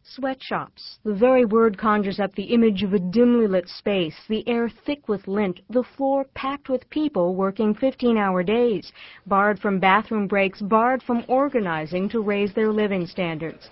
Sweatshops. The very word conjures up the image of a dimly lit space, the air thick with lint, the floor packed with people working 15-hour days, barred from bathroom breaks, barred from organizing to raise their living standards.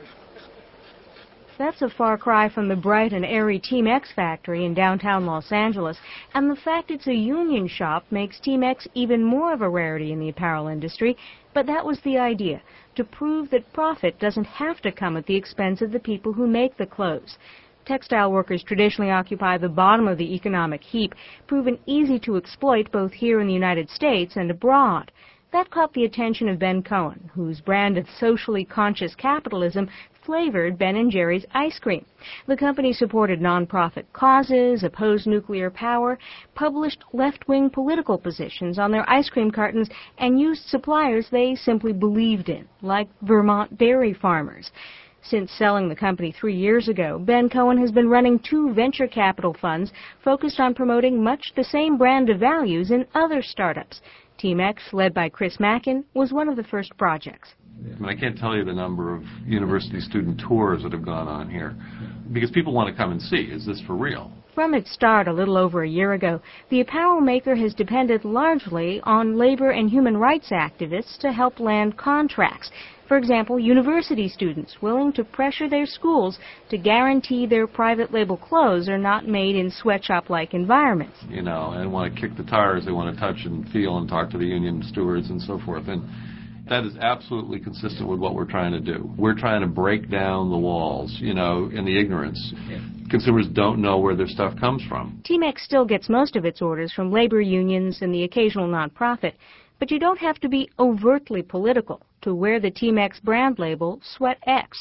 That's a far cry from the bright and airy Team X factory in downtown Los Angeles, and the fact it's a union shop makes Team X even more of a rarity in the apparel industry, but that was the idea, to prove that profit doesn't have to come at the expense of the people who make the clothes. Textile workers traditionally occupy the bottom of the economic heap, proven easy to exploit both here in the United States and abroad. That caught the attention of Ben Cohen, whose brand of socially conscious capitalism flavored Ben & Jerry's ice cream. The company supported nonprofit causes, opposed nuclear power, published left-wing political positions on their ice cream cartons, and used suppliers they simply believed in, like Vermont dairy farmers. Since selling the company 3 years ago, Ben Cohen has been running 2 venture capital funds focused on promoting much the same brand of values in other startups. Team X, led by Chris Mackin, was one of the first projects. I can't tell you the number of university student tours that have gone on here, because people want to come and see, is this for real? From its start a little over a year ago, the apparel maker has depended largely on labor and human rights activists to help land contracts. For example, university students willing to pressure their schools to guarantee their private label clothes are not made in sweatshop-like environments. You know, and want to kick the tires, they want to touch and feel and talk to the union stewards and so forth. And that is absolutely consistent with what we're trying to do. We're trying to break down the walls, you know, and the ignorance. Consumers don't know where their stuff comes from. Team X still gets most of its orders from labor unions and the occasional nonprofit, but you don't have to be overtly political to wear the Team X brand label, Sweat X.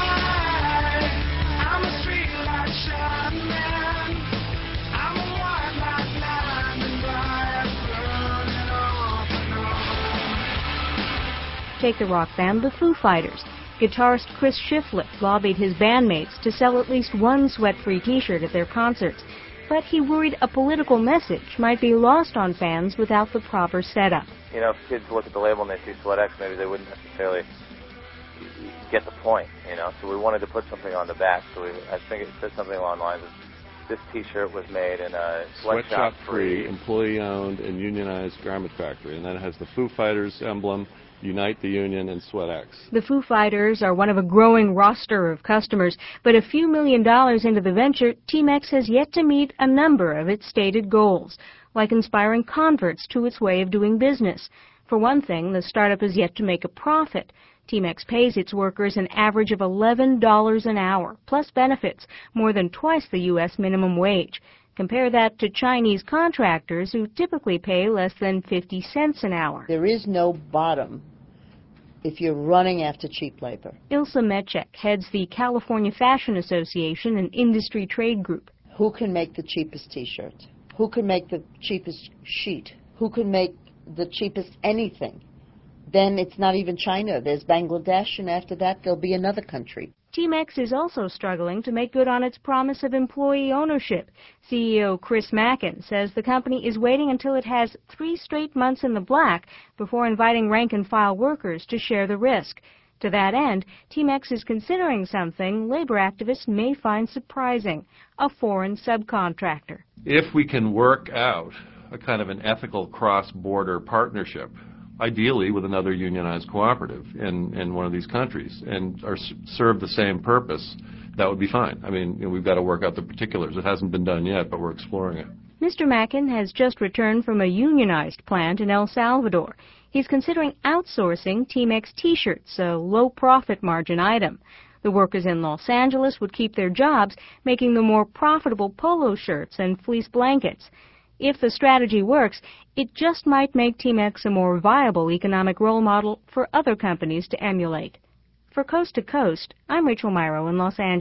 I'm a streetlight shining man. I'm a white light blinding bright, burning off and on. Take the rock band The Foo Fighters. Guitarist Chris Shiflett lobbied his bandmates to sell at least one sweat-free T-shirt at their concerts, but he worried a political message might be lost on fans without the proper setup. You know, if kids look at the label and they see Sweat X, maybe they wouldn't necessarily get the point, you know. So we wanted to put something on the back. So I think it said something along the lines of, this T-shirt was made in a sweatshop-free, employee-owned and unionized garment factory. And then it has the Foo Fighters emblem, Unite the Union, and Sweat X. The Foo Fighters are one of a growing roster of customers, but a few $1 million into the venture, Team X has yet to meet a number of its stated goals, like inspiring converts to its way of doing business. For one thing, the startup has yet to make a profit. Team X pays its workers an average of $11 an hour, plus benefits, more than twice the U.S. minimum wage. Compare that to Chinese contractors who typically pay less than 50 cents an hour. There is no bottom if you're running after cheap labor. Ilsa Metchek heads the California Fashion Association, an industry trade group. Who can make the cheapest T-shirt? Who can make the cheapest sheet? Who can make the cheapest anything? Then it's not even China. There's Bangladesh, and after that there'll be another country. Team X is also struggling to make good on its promise of employee ownership. CEO Chris Mackin says the company is waiting until it has 3 straight months in the black before inviting rank-and-file workers to share the risk. To that end, Team X is considering something labor activists may find surprising, a foreign subcontractor. If we can work out a kind of an ethical cross-border partnership, ideally with another unionized cooperative in one of these countries, and serve the same purpose, that would be fine. I mean, you know, we've got to work out the particulars. It hasn't been done yet, but we're exploring it. Mr. Mackin has just returned from a unionized plant in El Salvador. He's considering outsourcing Team X T-shirts, a low-profit margin item. The workers in Los Angeles would keep their jobs, making the more profitable polo shirts and fleece blankets. If the strategy works, it just might make Team X a more viable economic role model for other companies to emulate. For Coast to Coast, I'm Rachel Myrow in Los Angeles.